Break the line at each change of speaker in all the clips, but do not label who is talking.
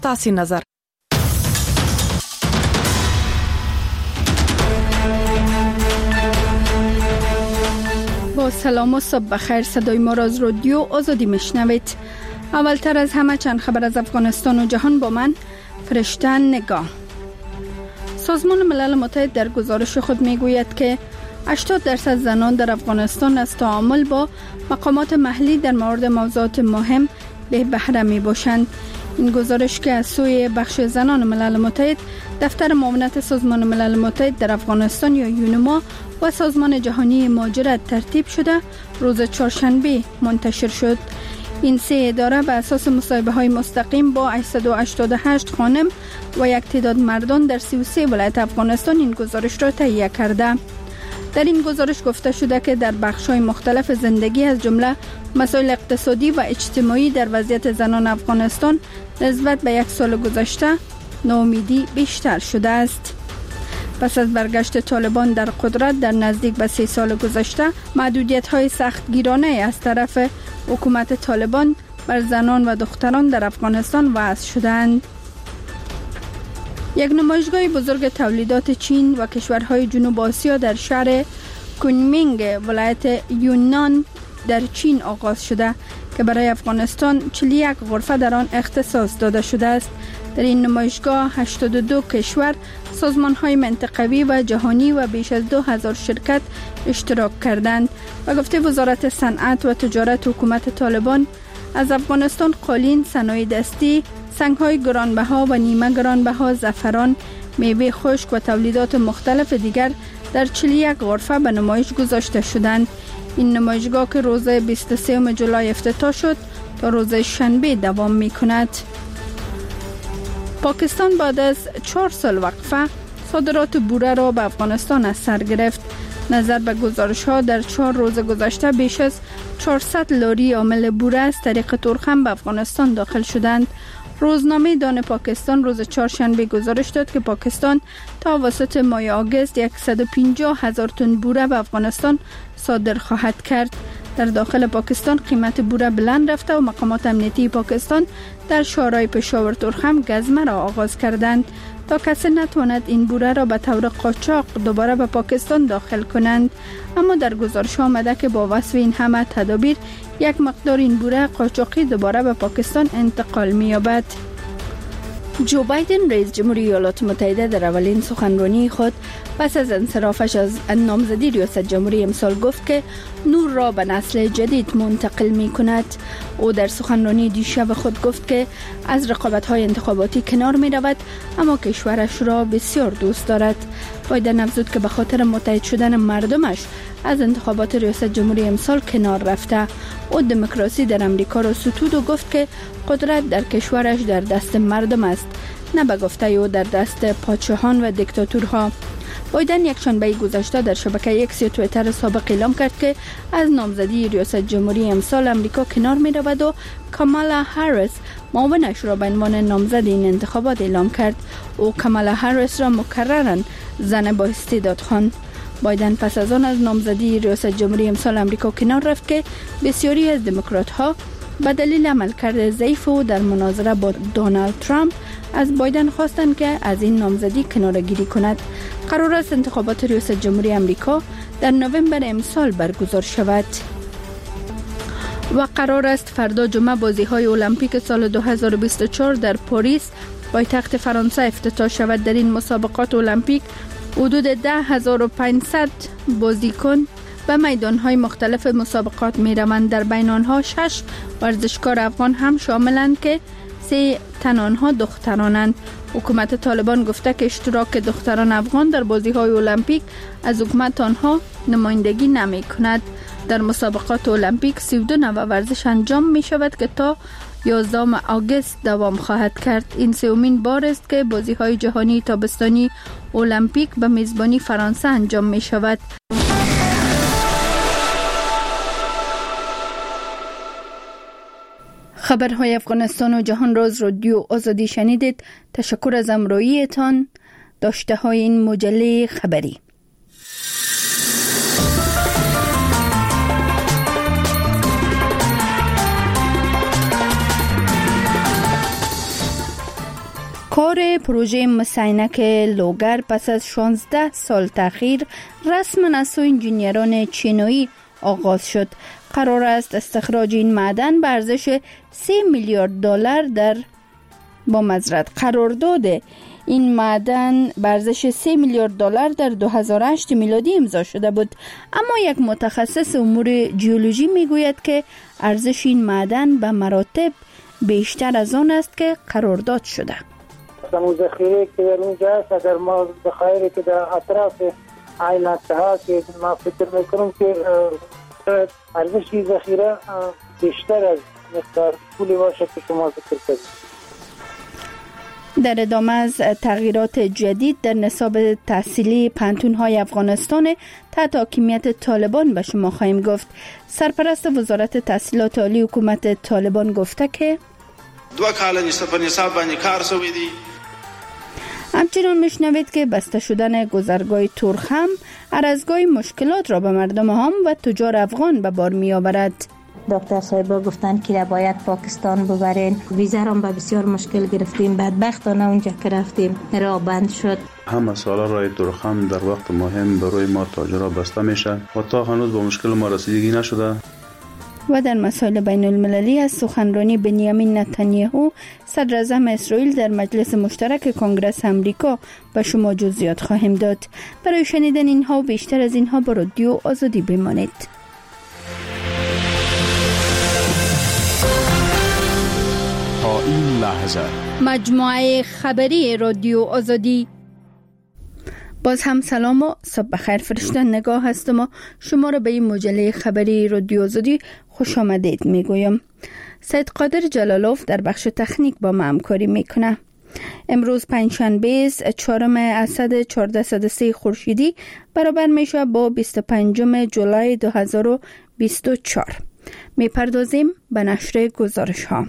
تاسې نظر.
با سلام و صبح بخیر. صدای ما را از رادیو آزادی میشنوید. اولتر از همه چند خبر از افغانستان و جهان با من فرشته نگاه. سازمان ملل متحد در گزارش خود میگوید که 80% زنان در افغانستان از تعامل با مقامات محلی در مورد موضوعات مهم به بهره می باشند. این گزارش که از سوی بخش زنان ملل متحد، دفتر معاونت سازمان ملل متحد در افغانستان یا یونما و سازمان جهانی مهاجرت ترتیب شده، روز چهارشنبه منتشر شد. این سه اداره به اساس مصاحبه های مستقیم با 888 خانم و یک تعداد مردان در 33 ولایت افغانستان این گزارش را تهیه کرده. در این گزارش گفته شده که در بخش‌های مختلف زندگی از جمله مسائل اقتصادی و اجتماعی در وضعیت زنان افغانستان نسبت به یک سال گذشته ناامیدی بیشتر شده است. پس از برگشت طالبان در قدرت در نزدیک به 3 سال گذشته، محدودیت‌های سختگیرانه از طرف حکومت طالبان بر زنان و دختران در افغانستان وضع شدند. یک نمایشگاه بزرگ تولیدات چین و کشورهای جنوب آسیا در شهر کونمینگ ولایت یونان در چین آغاز شده که برای افغانستان 41 غرفه در آن اختصاص داده شده است. در این نمایشگاه 82 کشور، سازمان‌های منطقوی و جهانی و بیش از 2000 شرکت اشتراک کردند. و گفته وزارت صنعت و تجارت حکومت طالبان از افغانستان قالین، صنایع دستی، سنگ‌های گرانبها و نیمه گرانبها، زعفران، میوه خشک و تولیدات مختلف دیگر در 41 غرفه به نمایش گذاشته شدند. این نمایشگاه که روز 23 جولای افتتاح شد تا روز شنبه دوام می‌کند. پاکستان بعد از 4 سال وقفه صادرات بوره را به افغانستان از سر گرفت. نظر به گزارش‌ها در 4 روز گذشته بیش از 400 لاری حامل بوره از طریق ترخم به افغانستان داخل شدند. روزنامه دان پاکستان روز چهارشنبه گزارش داد که پاکستان تا وسط ماه آگوست 150,000 تن بوره به افغانستان صادر خواهد کرد. در داخل پاکستان قیمت بوره بلند رفته و مقامات امنیتی پاکستان در شهرهای پشاور ترخم گزمه را آغاز کردند تا کسی نتواند این بوره را به طور قاچاق دوباره به پاکستان داخل کنند. اما در گزارش آمده که با وصف این همه تدابیر یک مقدار این بوره قاچاقی دوباره به پاکستان انتقال می‌یابد. جو بایدن رئیس جمهوری ایالات متحده در اولین سخنرانی خود پس از انصرافش از نامزدی ریاست جمهوری امسال گفت که نور را به نسل جدید منتقل می کند. او در سخنرانی دیشب خود گفت که از رقابت‌های انتخاباتی کنار می رود، اما کشورش را بسیار دوست دارد. بایدن افزود که به خاطر متحد شدن مردمش از انتخابات ریاست جمهوری امسال کنار رفته. او دموکراسی در امریکا را ستود و گفت که قدرت در کشورش در دست مردم است، نه به گفته او در دست پادشاهان و دیکتاتورها. بایدن یک شنبه گذشته در شبکه اکس توییتر سابق اعلام کرد که از نامزدی ریاست جمهوری امسال امریکا کنار می رود و کامالا هریس معاونش را به عنوان نامزد این انتخابات اعلام کرد. او کامالا هریس را مکرراً زن با استعداد خواند. بایدن پس از آن از نامزدی ریاست جمهوری امسال امریکا کنار رفت که بسیاری از دموکرات‌ها به دلیل عملکرد ضعیف او در مناظره با دونالد ترامپ از بایدن خواستند که از این نامزدی کناره‌گیری کند. قرار است انتخابات ریاست جمهوری امریکا در نوامبر امسال برگزار شود. و قرار است فردا جمعه بازی‌های المپیک سال 2024 در پاریس پایتخت فرانسه افتتاح شود. در این مسابقات المپیک حدود 10,500 بازیکن به میدان‌های مختلف مسابقات می‌روند. در بین آنها 6 ورزشکار افغان هم شاملند که 3 تن آنها دخترانند. حکومت طالبان گفته که اشتراک دختران افغان در بازی‌های المپیک از حکومت آنها نمایندگی نمی‌کند. در مسابقات المپیک 32 نوع ورزش انجام می‌شود که تا 11 آگوست دوام خواهد کرد. این سومین بار است که بازی‌های جهانی تابستانی المپیک به میزبانی فرانسه انجام می‌شود. خبرهای افغانستان و جهان را از رادیو آزادی شنیدید. تشکر از همراهیتان. داشته های این مجله خبری. کار پروژه مس عینک لوگر پس از 16 سال تأخیر رسما از سوی انجینیران چینی آغاز شد. قرار است استخراج این معدن به ارزش 3 میلیارد دلار قرارداد این معدن به ارزش 3 میلیارد دلار در 2008 میلادی امضا شده بود، اما یک متخصص امور ژئولوژی میگوید که ارزش این معدن به مراتب بیشتر از آن است که قرارداد شده.
اون ذخیره که در اونجا است، اگر ما ذخایری که در اطراف عینک ها که ما فکر میکنم که ارزش ذخیره بیشتر از مقدار پولی باشه که شما ذکر کردید.
در ادامه از تغییرات جدید در نصاب تحصیلی پانتون‌های افغانستان تحت حاکمیت طالبان به شما خواهیم گفت. سرپرست وزارت تحصیلات عالی حکومت طالبان گفته که
2 کال نصاب باندې کار شوی دی.
همچنان میشنوید که بسته شدن گذرگاه تورخم ارزگاه مشکلات را به مردم عام و تجار افغان به بار می آورد.
دکتر صاحبا گفتن که باید پاکستان ببرین، ویزا را به بسیار مشکل گرفتیم، بدبختانه اونجا که رفتیم راه بند شد.
همه سالا راه تورخم در وقت مهم برای ما تاجرها بسته میشه و تا هنوز با مشکل ما رسیدگی نشده.
و در مسائل بین المللی از سخنرانی بنیامین نتانیاهو صدر اعظم اسرائیل در مجلس مشترک کنگره امریکا به شما جزئیات خواهیم داد. برای شنیدن اینها و بیشتر از اینها با رادیو آزادی بمانید.
تا این لحظه
مجموعه خبری رادیو آزادی. باز هم سلام و صبح بخیر. فرشته نگاه هستم و شما را به این مجله خبری رادیو آزادی خوش آمدید میگویم. سید قادر جلالوف در بخش تکنیک با ما همکاری میکنه. امروز پنجشنبه 4 اسد 1403 خورشیدی برابر میشه با 25 جولای 2024. میپردازیم به نشر گزارش ها.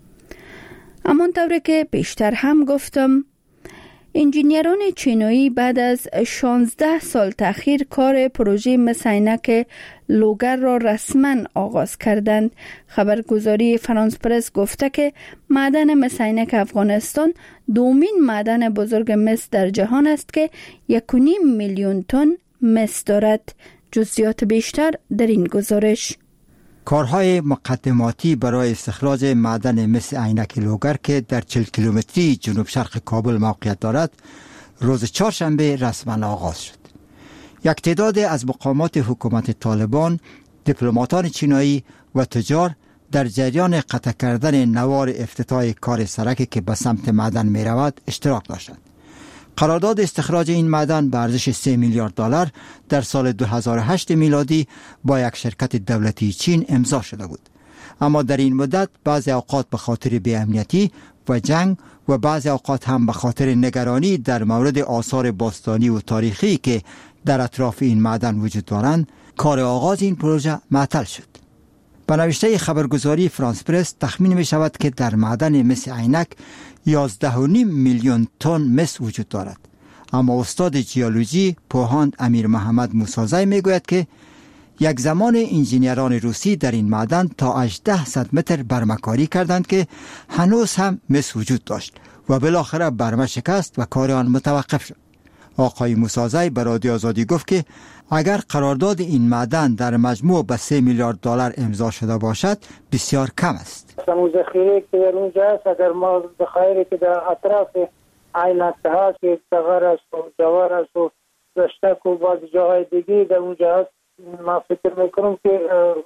همانطور که بیشتر هم گفتم، انجینیران چینی بعد از 16 سال تأخیر کار پروژه مس عینک لوگر را رسما آغاز کردند. خبرگزاری فرانس پرس گفته که معدن مس عینک افغانستان دومین معدن بزرگ مس در جهان است که 1.5 میلیون تن مس دارد. جزئیات بیشتر در این گزارش.
کارهای مقدماتی برای استخراج معدن مس عینک لوگر که در 40 کیلومتری جنوب شرق کابل موقعیت دارد روز چهارشنبه رسما آغاز شد. یک تعداد از مقامات حکومت طالبان، دیپلماتان چینی و تجار در جریان قطع کردن نوار افتتاح کار سرکی که به سمت معدن می رود اشتراک داشتند. قرارداد استخراج این معدن به ارزش 3 میلیارد دلار در سال 2008 میلادی با یک شرکت دولتی چین امضا شده بود. اما در این مدت بعضی اوقات به خاطر بی‌امنیتی و جنگ و بعضی اوقات هم به خاطر نگرانی در مورد آثار باستانی و تاریخی که در اطراف این معدن وجود دارند، کار آغاز این پروژه معطل شد. به نوشته خبرگزاری فرانس پرس تخمین می شود که در معدن مس عینک 11.5 میلیون تن مس وجود دارد. اما استاد ژئولوژی پوهاند امیر محمد موسازی می گوید که یک زمان انجینیران روسی در این معدن تا 1800 متر برمه‌کاری کردند که هنوز هم مس وجود داشت و بالاخره برمه شکست و کار آن متوقف شد. آقای موسازی به رادیو آزادی گفت که اگر قرارداد این معدن در مجموع به 3 میلیارد دلار امضا شده باشد بسیار کم است.
اون ذخیره که در اونجا است، اگر ما ذخایری که در اطراف عینک ها که تغر است و جوار است و دشتک و بعض جاهای دیگه در اونجا است، ما فکر میکنم که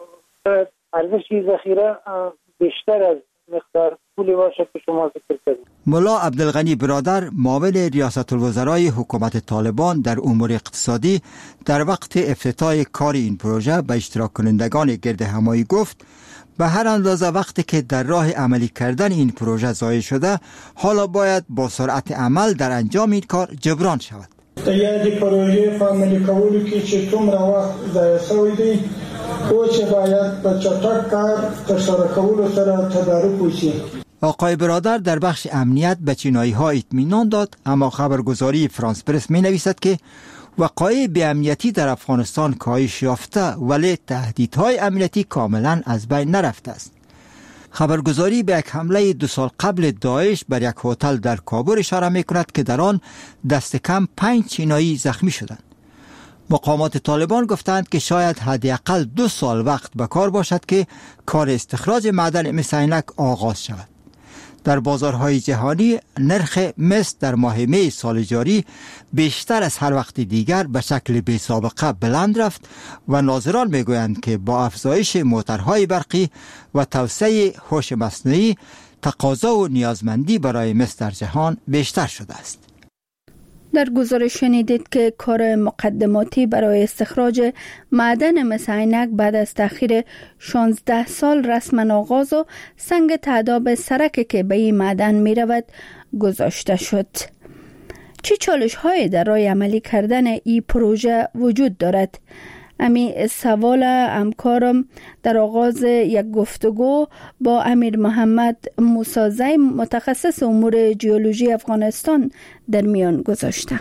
ارزش ذخیره بیشتر از مقدار پولی باشه که شما ذکر کردید.
ملا عبدالغنی برادر معاون ریاست الوزرای حکومت طالبان در امور اقتصادی در وقت افتتاح کار این پروژه به اشتراک کنندگان گرد همایی گفت به هر اندازه وقتی که در راه عملی کردن این پروژه ضایع شده، حالا باید با سرعت عمل در انجام این کار جبران شود.
د پروژې په عملي کولو کې چې څومره وخت ضایع شوی دی او چې باید په چټک کار ترسره کولو سره تدارک وشي.
آقای برادر در بخش امنیت به چینایی‌ها اطمینان داد، اما خبرگزاری فرانس پرس می‌نویسد که وقایع بی‌امنیتی در افغانستان کاهش یافته ولی تهدیدهای امنیتی کاملا از بین نرفته است. خبرگزاری به یک حمله 2 سال قبل داعش بر یک هتل در کابل اشاره می‌کند که در آن دست کم 5 چینایی زخمی شدند. مقامات طالبان گفتند که شاید حداقل 2 سال وقت به کار باشد که کار استخراج معدن مس عینک آغاز شود. در بازارهای جهانی نرخ مس در ماه می سال جاری بیشتر از هر وقت دیگر به شکل بی سابقه بلند رفت و ناظران میگویند که با افزایش موتورهای برقی و توسعه هوش مصنوعی تقاضا و نیازمندی برای مس در جهان بیشتر شده است.
در گزارش شنیدید که کار مقدماتی برای استخراج معدن مس عینک بعد از تأخیر 16 سال رسما آغاز و سنگ تعداب سرک که به این معدن می رود گذاشته شد. چه چالش هایی در راه عملی کردن این پروژه وجود دارد؟ امی سوال همکارم در آغاز یک گفتگو با امیر محمد موسازی متخصص امور ژئولوژی افغانستان در میان گذاشته.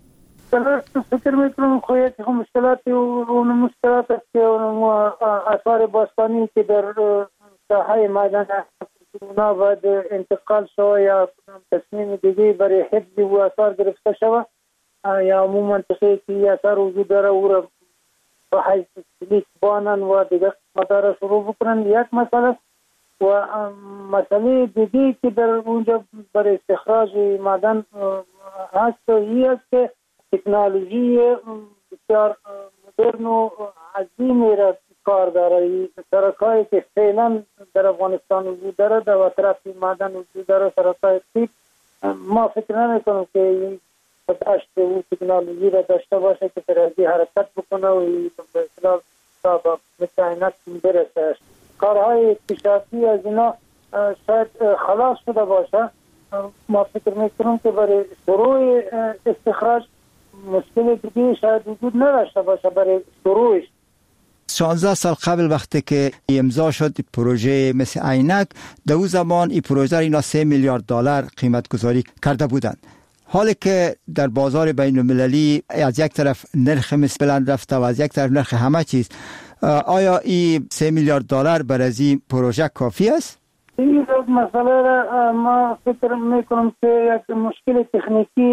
فکر میکنم خواهد که مشکلات اون مشکلات است که آثار باستانی که در ساحه معدن اونا باید انتقال شود یا تصمیم دیگه برای حفظ و آثار گرفته شود یا عموما منطقه که آثار وجود داره او را به حیث سلیک بانن و دیگه مدار شروع بکنن یک مسئله و مسئله دیگه که در اونجا برای استخراج معدن هست این است که تکنولوژی بسیار مدرن و عظیمی را کار داره. سرکایی که فعلا در افغانستان وجود داره در اطراف معدن وجود داره سرکای تیپ ما فکر نمی کنم که داشت او تکنولوژی را داشته باشه که ترازی حرکت بکنه و به اصطلاح تا مثل عینک برسه. کارهای اکتشافی از اینا شاید خلاص شده باشه. ما فکر میکنم که برای شروع استخراج مشکل دیگه شاید وجود نداشته باشه برای شروعش.
16 سال قبل وقتی که امضا شد پروژه مثل عینک در اون زمان این پروژه اینا 3 میلیارد دلار قیمت گذاری کرده بودند. حالی که در بازار بین المللی از یک طرف نرخ مس بلند رفته و از یک طرف نرخ همه چیز، آیا این 3 میلیارد دلار برای این پروژه کافی است؟
این مسئله را ما فکر میکنم که یک مشکل تکنیکی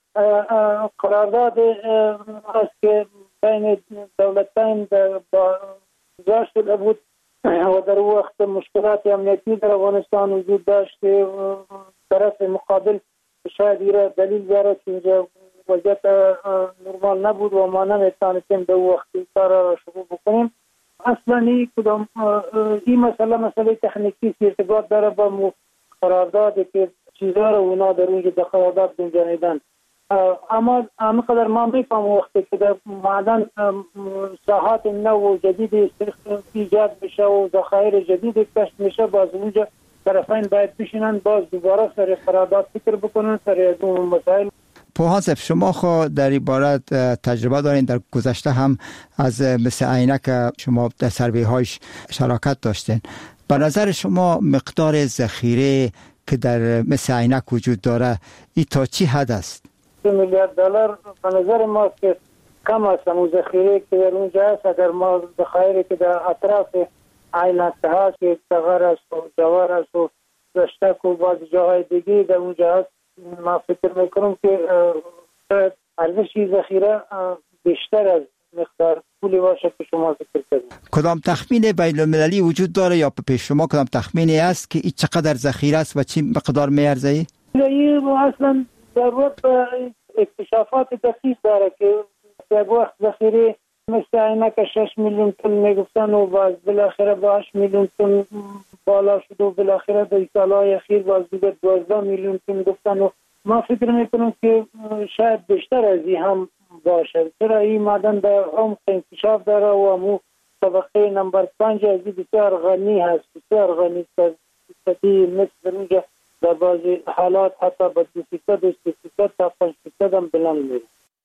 قرارداد است که بین دولتین با جا شده بود و در وقت مشکلات امنیتی در افغانستان وجود داشت. طرف مقابل شاید ایره دلیل بیاره که اینجا وضعیت نرمال نبود و ما نمیتونستیم در وقت کار را شروع بکنیم. اصلا این مسئله تکنیکی ارتباط داره با قراردادی که چیزها رو اونا در اونجا در قرارداد گنجانیدن. اما همینقدر ما میفهم وقتی که در معدن ساحات نو و جدید ایجاد بشه و ذخایر جدید کشف میشه، باز اونجا طرفین باید بشینن باز دوباره سر قرارداد فکر بکنن سر از اون مسائل.
پوهان صاحب، شما خود در این باره تجربه دارین، در گذشته هم از مثل عینک شما در سروی هایش شراکت داشتین. به نظر شما مقدار ذخیره که در مثل عینک وجود داره این تا چی حد است؟
2 میلیارد دلار به نظر ما که کم است. اون ذخیره که در اونجا هست اگر ما ذخایری که در اطراف عینک هست که تغر است و جوار است و رشتک و بعض جاهای دیگه در اونجا هست، ما فکر میکنم که ارزش ذخیره بیشتر از مقدار پولی باشه که شما ذکر کردید.
کدام تخمین بین المللی وجود داره یا پیش شما کدام تخمینی است که این چقدر ذخیره است و چی مقدار میارزه؟
این اصلا در وقت اکتشافات دقیق داره که در وقت ذخیره مثل عینک 6 میلیون تن میگفتن و باز بالاخره با 8 میلیون تن بالا شد و بالاخره در سالهای اخیر باز دیگر 12 میلیون تن گفتن و ما فکر میکنم که شاید بیشتر از این هم باشه. چرا این معدن در عمق انکشاف داره و امو طبقه نمبر 5 از بسیار غنی هست، بسیار غنی است. مثل در اونجا در بعضی حالات حتی با 200 تا 500 هم بلند میره.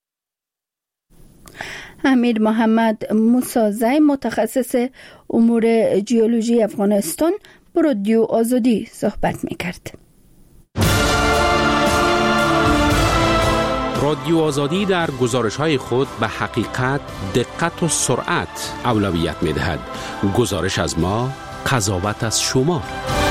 امیر محمد موسازی متخصص امور ژئولوژی افغانستان با رادیو آزادی صحبت میکرد.
رادیو آزادی در گزارش‌های خود به حقیقت، دقت و سرعت اولویت می‌دهد. گزارش از ما قضاوت از شما.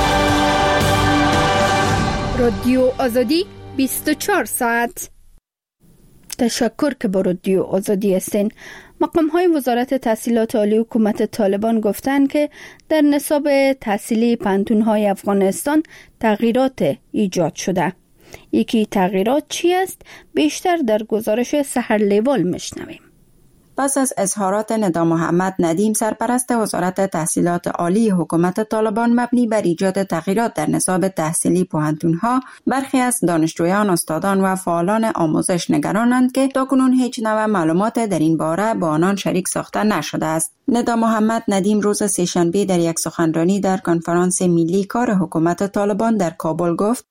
رادیو آزادی 24 ساعت. تشکر که با رادیو آزادی هستین. مقام‌های وزارت تحصیلات عالی حکومت طالبان گفتند که در نصاب تحصیلی پانتون‌های افغانستان تغییرات ایجاد شده. یکی تغییرات چی است؟ بیشتر در گزارش سحر لیوال میشنویم.
پس از اظهارات ندا محمد ندیم سرپرست وزارت تحصیلات عالی حکومت طالبان مبنی بر ایجاد تغییرات در نصاب تحصیلی پوهنتون‌ها، برخی از دانشجویان، استادان و فعالان آموزش نگرانند که تاکنون هیچ نوع معلومات در این باره با آنان شریک ساخته نشده است. ندا محمد ندیم روز سه‌شنبه در یک سخنرانی در کنفرانس ملی کار حکومت طالبان در کابل گفت: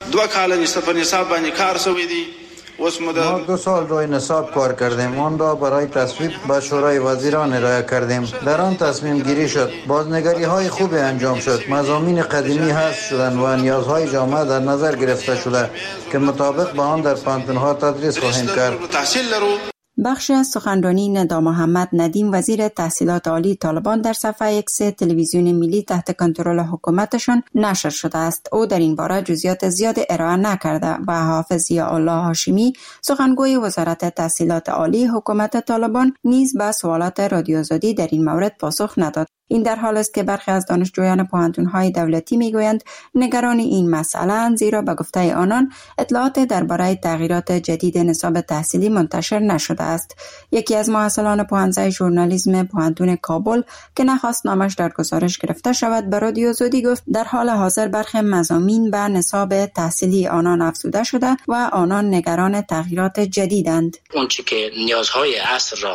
ما 2 سال روی نصاب کار کردیم. آن را برای تصویب به شورای وزیران ارائه کردیم. در آن تصمیم گیری شد. بازنگری های خوبی انجام شد. مضامین قدیمی حذف شدند و نیازهای جامعه در نظر گرفته شده که مطابق با آن در پانتون‌ها تدریس خواهیم کرد.
بخشی از سخنرانی ندا محمد ندیم وزیر تحصیلات عالی طالبان در صفحه اکس تلویزیون ملی تحت کنترل حکومتشان نشر شده است. او در این باره جزئیات زیاد ارائه نکرده و حافظ ضیاءالله هاشمی سخنگوی وزارت تحصیلات عالی حکومت طالبان نیز به سوالات رادیو آزادی در این مورد پاسخ نداد. این در حال است که برخی از دانشجویان پوهنتون‌های دولتی میگویند نگران این مسئله، زیرا به گفته آنان اطلاعات درباره تغییرات جدید نصاب تحصیلی منتشر نشده است. یکی از محصلان پوهنځای ژورنالیسم پوهنتون کابل که نخواست نامش در گزارش گرفته شود به رادیو آزادی گفت در حال حاضر برخی مضامین به نصاب تحصیلی آنان افزوده شده و آنان نگران تغییرات جدیدند.
اون چیزی که نیازهای عصر را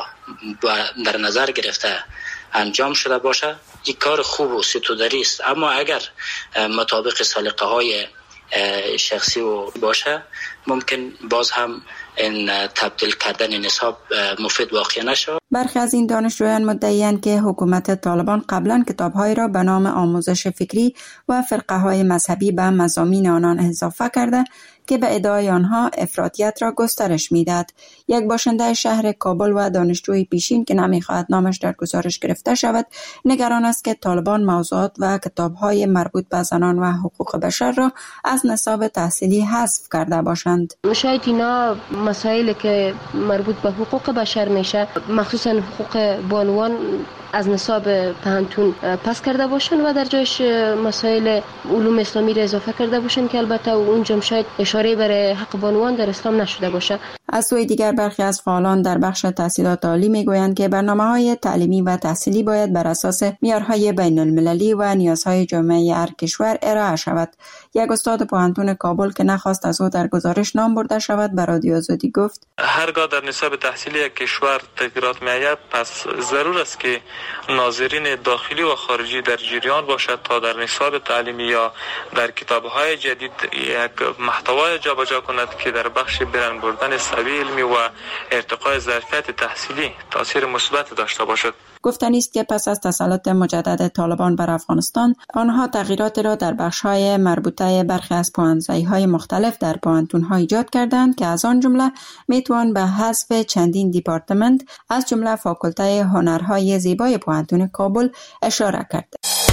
در نظر گرفته انجام شده باشه یک کار خوب و ستودری است، اما اگر مطابق سلیقه های شخصی و باشه ممکن باز هم این تبدیل کردن نصاب مفید واقع نشود.
برخی از این دانشجویان مدعی‌اند که حکومت طالبان قبلا کتاب‌های را به نام آموزش فکری و فرقه‌های مذهبی به مضامین آنان اضافه کرده که به ادعای آنها افراطیت را گسترش می‌دهد. یک باشنده شهر کابل و دانشجوی پیشین که نمی‌خواهد نامش در گزارش گرفته شود، نگران است که طالبان موضوعات و کتاب‌های مربوط به زنان و حقوق بشر را از نصاب تحصیلی حذف کرده باشند.
شاید اینا مسائلی که مربوط به حقوق بشر میشه، مخصوصا حقوق بانوان، از نصاب پانتون پس کرده باشن و در جایش مسائل علوم اسلامی را اضافه کرده باشن که البته اونجا شاید اشاره بر حق بانوان در اسلام نشده باشه.
از سوی دیگر برخی از فعالان در بخش تحصیلات عالی میگویند که برنامه‌های تعلیمی و تحصیلی باید بر اساس معیارهای بین‌المللی و نیازهای جامعه هر کشور ارائه شود. یک استاد پوهنتون کابل که نخواست از او در گزارش نام برده شود به رادیو آزادی گفت:
هرگاه در نصاب تحصیلی یک کشور تغییرات می‌آید، پس ضرور است که ناظرین داخلی و خارجی در جریان باشد تا در نصاب تعلیمی یا در کتاب‌های جدید یک محتوای جابجا کند که در بخش برند بردن سوی علمی و ارتقای ظرفیت تحصیلی تاثیر مثبت داشته باشد.
گفتنی است که پس از تسلط مجدد طالبان بر افغانستان، آنها تغییرات را در بخش‌های مربوطه برخی از پوهنځای‌های مختلف در پوهنتون‌ها ایجاد کردند که از آن جمله میتوان به حذف چندین دیپارتمنت از جمله فاکولته هنرهای زیبای پوهنتون کابل اشاره کرد.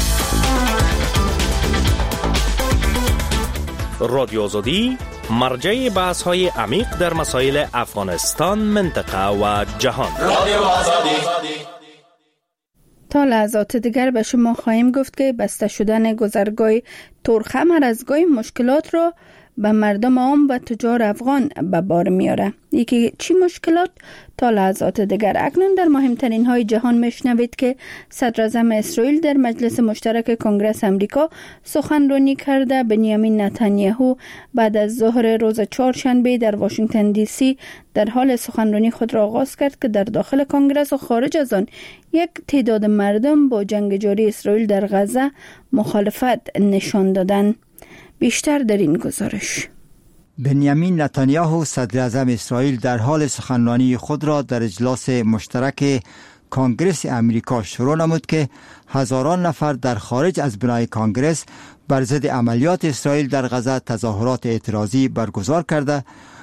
رادیو آزادی مرجع بحث‌های عمیق در مسائل افغانستان، منطقه و جهان. رادیو آزادی.
تا لحظات دیگر به شما خواهیم گفت که بسته شدن گذرگاه تورخم هر از گاهی مشکلات را به مردم عام و تجار افغان به بار میاره. یکی چی مشکلات؟ تا لحظات دیگر. اکنون در مهمترین های جهان میشنوید که صدر اعظم اسرائیل در مجلس مشترک کنگره امریکا سخنرانی کرده. بنیامین نتانیاهو بعد از ظهر روز چهارشنبه در واشنگتن دی سی در حال سخنرانی خود را آغاز کرد که در داخل کنگره و خارج از آن یک تعداد مردم با جنگ جاری اسرائیل در غزه مخالفت نشان دادند. بیشتر در این گزارش.
بنیامین نتانیاهو صدر اعظم اسرائیل در حال سخنرانی خود را در اجلاس مشترک کنگره امریکا شروع نمود که هزاران نفر در خارج از بنای کنگره بر ضد عملیات اسرائیل در غزه تظاهرات اعتراضی برگزار کرده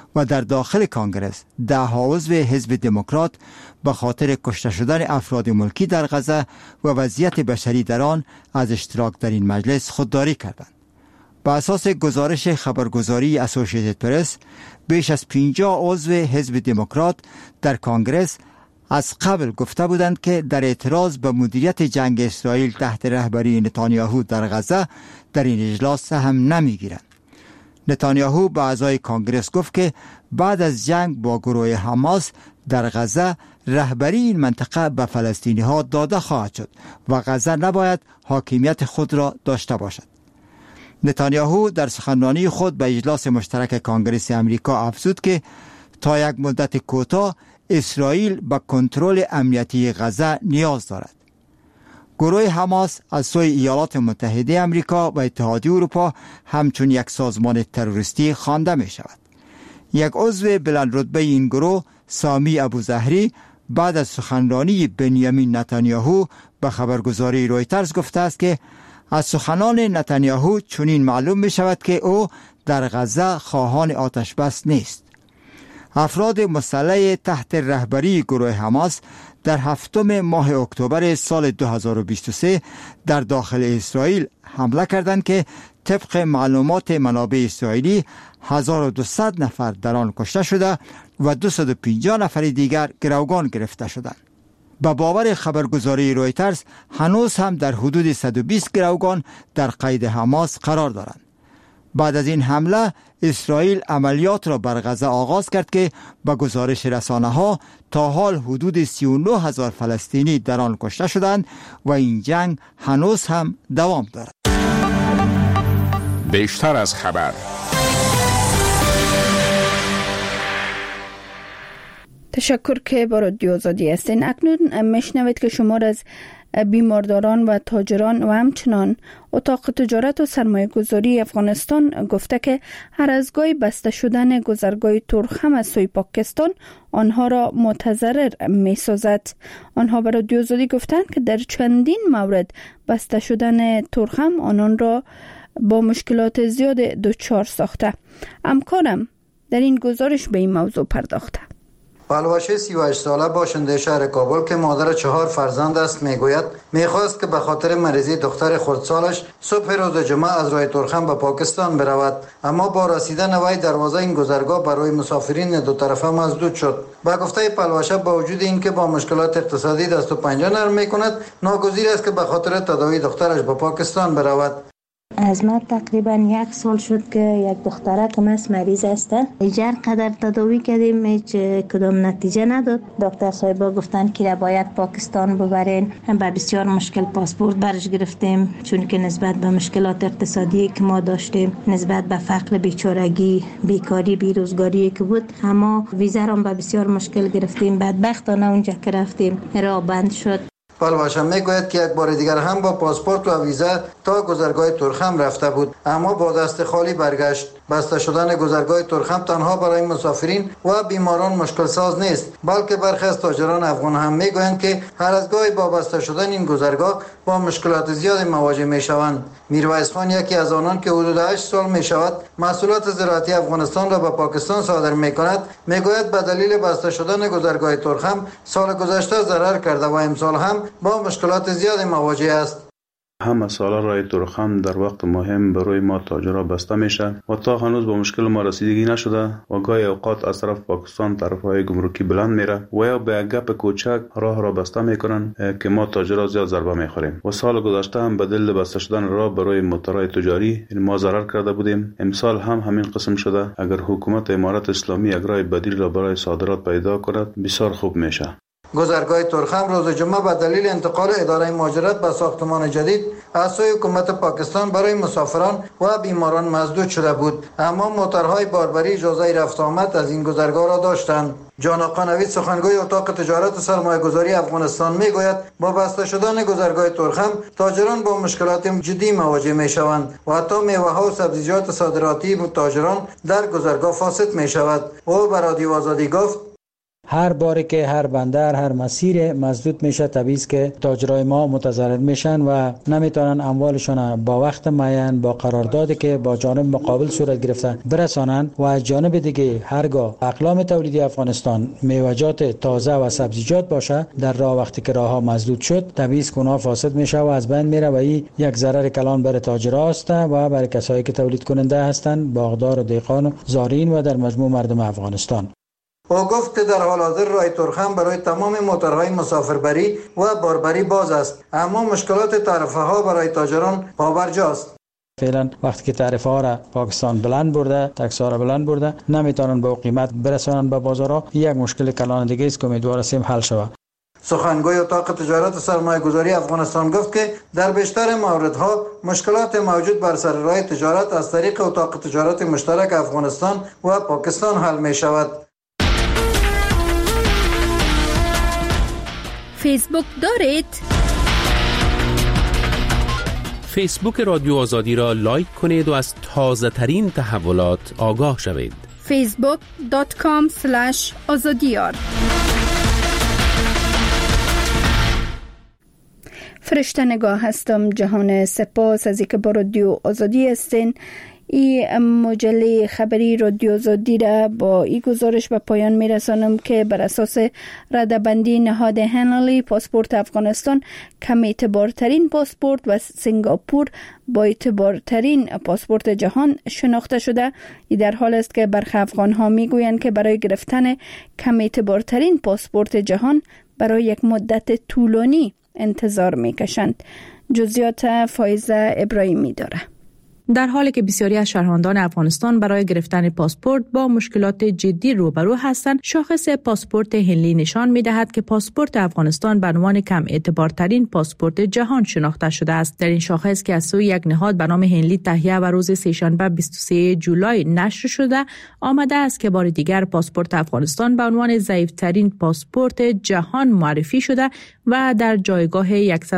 و در داخل کانگرس 10 عضو حزب دموکرات به خاطر کشته شدن افراد ملکی در غزه و وضعیت بشری در آن از اشتراک در این مجلس خودداری کردند. بر اساس گزارش خبرگزاری اسوسییتد پرس، بیش از 50 عضو حزب دموکرات در کانگرس از قبل گفته بودند که در اعتراض به مدیریت جنگ اسرائیل تحت رهبری نتانیاهو در غزه در این اجلاس سهم نمیگیرند. نتانیاهو به اعضای کانگرس گفت که بعد از جنگ با گروه حماس در غزه رهبری این منطقه به فلسطینی ها داده خواهد شد و غزه نباید حاکمیت خود را داشته باشد. نتانیاهو در سخنرانی خود به اجلاس مشترک کانگرس امریکا افزود که تا یک مدت کوتاه اسرائیل به کنترل امنیتی غزه نیاز دارد. گروه حماس از سوی ایالات متحده امریکا و اتحادیه اروپا همچون یک سازمان تروریستی خوانده می شود. یک عضو بلند رتبه این گروه، سامی ابوظهری، بعد از سخنرانی بنیامین نتانیاهو به خبرگزاری رویترز گفته است که از سخنان نتانیاهو چنین معلوم می شود که او در غزه خواهان آتش بس نیست. افراد مسلح تحت رهبری گروه حماس در 7 ماه اکتبر سال 2023 در داخل اسرائیل حمله کردند که طبق معلومات منابع اسرائیلی 1200 نفر در آن کشته شده و 250 نفر دیگر گروگان گرفته شدند. با باور خبرگزاری رویترز هنوز هم در حدود 120 گروگان در قید حماس قرار دارند. بعد از این حمله اسرائیل عملیات را بر غزه آغاز کرد که با گزارش رسانه ها تا حال حدود 39,000 فلسطینی در آن کشته شدند و این جنگ هنوز هم دوام دارد.
بیشتر از خبر.
تشکر که با رادیو آزادی هستین. اکنون میشنوید که شمار از بیمارداران و تاجران و همچنان اتاق تجارت و سرمایه گذاری افغانستان گفته که هر از گاهی بسته شدن گذرگاه ترخم از سوی پاکستان آنها را متضرر می سازد. آنها به رادیو آزادی گفتند که در چندین مورد بسته شدن ترخم آنان را با مشکلات زیاد دچار ساخته. همکارم در این گزارش به این موضوع پرداخته.
پلوشه 38 ساله باشنده شهر کابل که مادر 4 فرزند است میگوید میخواست که به خاطر مریضی دختر خردسالش صبح روز جمعه از راه ترخم به پاکستان برود، اما با رسیدن وی دروازه این گذرگاه برای مسافرین دو طرفه مسدود شد. با گفته پلوشه با وجود اینکه با مشکلات اقتصادی دست و پنجه نرم میکند، ناگزیر است که به خاطر تداوی دخترش به پاکستان برود.
از ما تقریبا 1 سال شد که یک دخترک مس مریض است. هر قدر تداوی کردیم هیچ کدام نتیجه نداد. دکتر صاحبا گفتن که باید پاکستان ببرین. هم با بسیار مشکل پاسپورت برش گرفتیم، چون که نسبت به مشکلات اقتصادی که ما داشتیم، نسبت به فقر، بیچارگی، بیکاری، بیروزگاری که بود، اما ویزا را با بسیار مشکل گرفتیم. بدبختانه اونجا که رفتیم راه بند شد.
پلوشه میگوید که یک بار دیگر هم با پاسپورت و ویزا تا گذرگاه ترخم رفته بود، اما با دست خالی برگشت. بسته شدن گذرگاه ترخم تنها برای مسافرین و بیماران مشکل ساز نیست، بلکه برخی از تاجران افغان هم میگویند که هر از گاهی با بسته شدن این گذرگاه با مشکلات زیاد مواجه میشوند. میرویس خان، یکی از آنان که حدود 8 سال میشود محصولات زراعتی افغانستان را به پاکستان صادر میکند، میگوید به دلیل بسته شدن گذرگاه ترخم سال گذشته ضرر کرده و امسال هم با مشکلات زیاد مواجه است.
همه ساله راه ترخم در وقت مهم برای ما تاجرها بسته میشه و تا هنوز با مشکل ما رسیدگی نشده و گاهی اوقات از طرف پاکستان طرفهای گمرکی بلند میره و یا به گپ کوچک راه را بسته میکنن که ما تاجرها زیاد ضربه میخوریم. و سال گذشته هم به دلیل بسته شدن راه برای موتورهای تجاری ما ضرر کرده بودیم. امسال هم همین قسم شده. اگر حکومت امارت اسلامی یک راه بدیل را برای صادرات پیدا کند بسیار خوب میشه.
گذرگاه ترخم روز جمعه به دلیل انتقال اداره مهاجرت به ساختمان جدید از سوی حکومت پاکستان برای مسافران و بیماران مسدود شده بود، اما موتورهای باربری اجازه رفت آمد از این گذرگاه را داشتند. جان آقا نوید، سخنگوی اتاق تجارت و سرمایه گذاری افغانستان میگوید با بسته شدن گذرگاه ترخم تاجران با مشکلات جدی مواجه میشوند و حتی میوه ها و سبزیجات صادراتی تاجران در گذرگاه فاسد میشود. او به رادیو آزادی گفت
هر باری که هر بندر هر مسیر مسدود میشه طبیعی است که تاجرای ما متضرر میشن و نمیتونن اموالشون با وقت معین با قراردادی که با جانب مقابل صورت گرفتن برسانن و از جانب دیگه هرگاه اقلام تولیدی افغانستان میوه‌جات تازه و سبزیجات باشه در راه وقتی که راهها مسدود شد طبیعی است که اونها فاسد میشه و از بین میره و این یک ضرر کلان برای تاجرها است و برای کسایی که تولید کننده هستند، باغدار و دهقان و زارعین و در مجموع مردم افغانستان.
او گفت که در حال حاضر راه تورخم برای تمام موتورهای مسافربری و باربری باز است، اما مشکلات تعرفه ها برای تاجران پابرجاست.
فعلا وقتی که تعرفه ها را پاکستان بلند برده، تکس ها را بلند برده، نمیتونن با قیمت برسانن به بازارها. یک مشکل کلان دیگه است که امیدوار هستیم حل شود.
سخنگوی اتاق تجارت و سرمایه‌گذاری افغانستان گفت که در بیشتر موردها مشکلات موجود بر سر راه تجارت از طریق اتاق تجارت مشترک افغانستان و پاکستان حل می شود.
فیسبوک دارید؟
فیسبوک رادیو آزادی را لایک کنید و از تازه ترین تحولات آگاه شوید.
facebook.com/azadiyar. فرشته نگاه هستم. جهان سپاس از اینکه با رادیو آزادی هستین. این مجله خبری رادیو آزادی را با این گزارش به پایان میرسانم که بر اساس رده‌بندی نهاد هنلی پاسپورت افغانستان کم اعتبارترین پاسپورت و سنگاپور با اعتبارترین پاسپورت جهان شناخته شده. این در حال است که برخی افغان ها میگویند که برای گرفتن کم اعتبارترین پاسپورت جهان برای یک مدت طولانی انتظار میکشند. جزئیات فایزه ابراهیمی داره.
در حالی که بسیاری از شهروندان افغانستان برای گرفتن پاسپورت با مشکلات جدی روبرو هستند، شاخص پاسپورت هنلی نشان می‌دهد که پاسپورت افغانستان به عنوان کم اعتبارترین پاسپورت جهان شناخته شده است. در این شاخص که از سوی یک نهاد به نام هنلی تهیه و روز سه‌شنبه 23 جولای نشر شده، آمده است که بار دیگر پاسپورت افغانستان به عنوان ضعیف‌ترین پاسپورت جهان معرفی شده و در جایگاه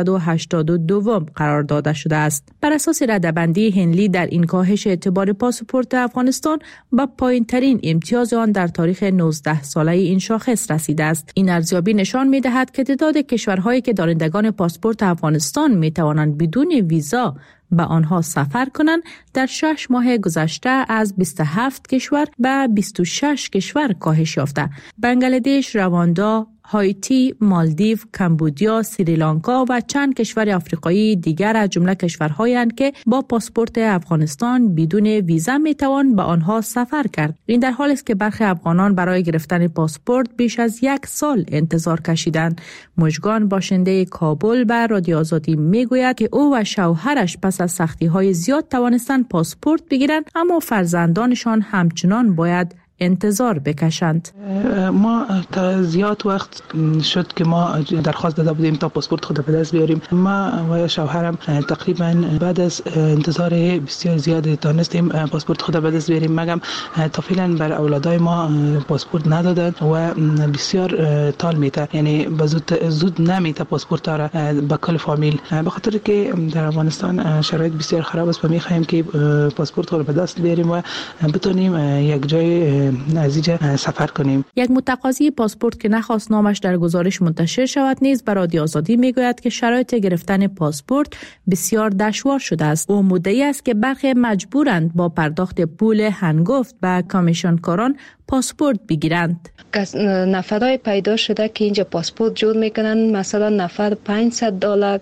182 قرار داده شده است. بر اساس رده‌بندی هنلی در این کاهش اعتبار پاسپورت افغانستان به پایین‌ترین امتیاز آن در تاریخ 19 ساله این شاخص رسیده است. این ارزیابی نشان می‌دهد که تعداد کشورهایی که دارندگان پاسپورت افغانستان می‌توانند بدون ویزا به آنها سفر کنند در 6 ماه گذشته از 27 کشور به 26 کشور کاهش یافته. بنگلادش، رواندا، هایتی، مالدیو، کمبودیا، سریلانکا و چند کشور آفریقایی دیگر از جمله کشورهایند که با پاسپورت افغانستان بدون ویزا میتوان به آنها سفر کرد. این در حالی است که برخی افغانان برای گرفتن پاسپورت بیش از 1 سال انتظار کشیدند. مژگان باشنده کابل به رادیو آزادی میگوید که او و شوهرش پس از سختی‌های زیاد توانستند پاسپورت بگیرند، اما فرزندانشان همچنان باید انتظار بکشند.
ما تا زیاد وقت شد که ما درخواست داده بودیم تا پاسپورت خود به دست بیاریم. ما و شوهرم تقریبا بعد از انتظار بسیار زیاد تانستیم پاسپورت خود به دست بیاریم، مگم تا فعلا بر اولادای ما پاسپورت ندادن و بسیار طول میته، یعنی زود نمیته پاسپورت را به کل فامیل، به خاطر که در افغانستان شرایط بسیار خراب است و میخواهیم که پاسپورت خود به دست بیاریم و بتونیم یک جای از اینجا سفر کنیم.
یک متقاضی پاسپورت که نخواست نامش در گزارش منتشر شود نیز برای رادیو آزادی میگوید که شرایط گرفتن پاسپورت بسیار دشوار شده است. او مدعی است که برخی مجبورند با پرداخت پول هنگفت به کمیشنکاران پاسپورت بگیرند.
نفرای پیدا شده که اینجا پاسپورت جور میکنن، مثلا نفر $500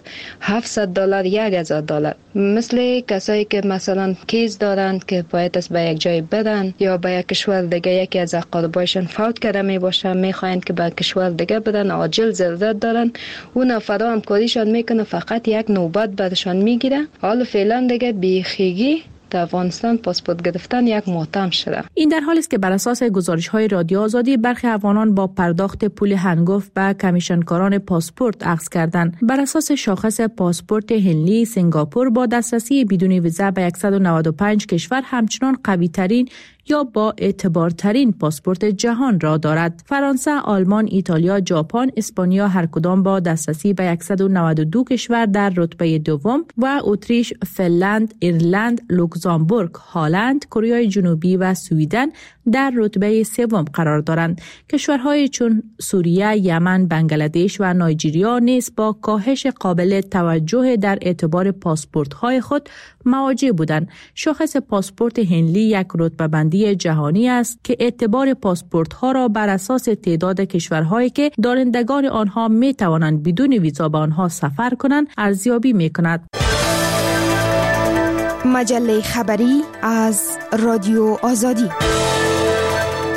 $700 $1000، مثل کسایی که مثلا کیس دارند که باید از به یک جای بدن یا به یک کشور دیگه، یکی از اقاربایشان فوت کرده می باشه، میخواین که به کشور دیگه بدن، عاجل ضرورت دارن، اون نفرا هم کاریشان میکنه، فقط یک نوبت بعدشان میگیره. حالا فعلا دیگه بیخیگی در افغانستان پاسپورت گرفتن یک ماتم شده.
این در حالی است که بر اساس گزارش‌های رادیو آزادی برخی افغانان با پرداخت پول هنگفت به کمیشنکاران پاسپورت اخذ کردند. بر اساس شاخص پاسپورت هنلی، سنگاپور با دسترسی بدون ویزا به 195 کشور همچنان قوی‌ترین یا با اعتبارترین پاسپورت جهان را دارد. فرانسه، آلمان، ایتالیا، ژاپن، اسپانیا هر کدام با دسترسی به 192 کشور در رتبه دوم و اتریش، فنلند، ایرلند، لوکزامبورگ، هلند، کره جنوبی و سوئیدن در رتبه سوم قرار دارند. کشورهای چون سوریه، یمن، بنگلادش و نایجریا نیز با کاهش قابل توجه در اعتبار پاسپورت‌های خود مواجه بودند. شاخص پاسپورت هنلی یک رتبه‌بندی جهانی است که اعتبار پاسپورت‌ها را بر اساس تعداد کشورهایی که دارندگان آنها می‌توانند بدون ویزا به آنها سفر کنند ارزیابی می‌کند.
مجله خبری از رادیو آزادی.